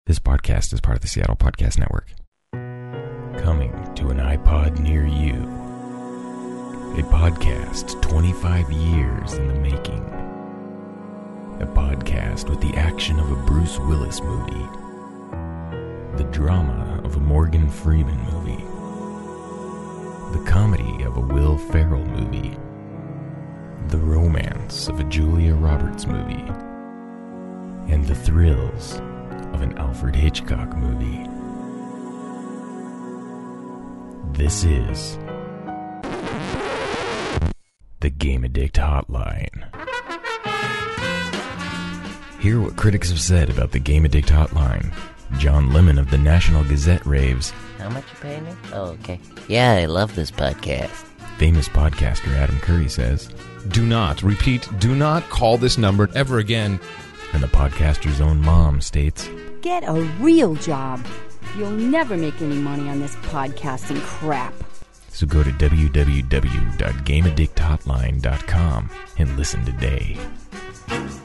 This podcast is part of the Seattle Podcast Network. Coming to an iPod near you. A podcast 25 years in the making. A podcast with the action of a Bruce Willis movie. The drama of a Morgan Freeman movie. The comedy of a Will Ferrell movie. The romance of a Julia Roberts movie. And the thrills of an Alfred Hitchcock movie. This is the Game Addict Hotline. Hear what critics have said about the Game Addict Hotline. John Lemon of the National Gazette raves, "How much you paying me?" Oh, okay. Yeah, I love this podcast. Famous podcaster Adam Curry says, "Do not call this number ever again." And the podcaster's own mom states, "Get a real job. You'll never make any money on this podcasting crap." So go to www.gameaddicthotline.com and listen today.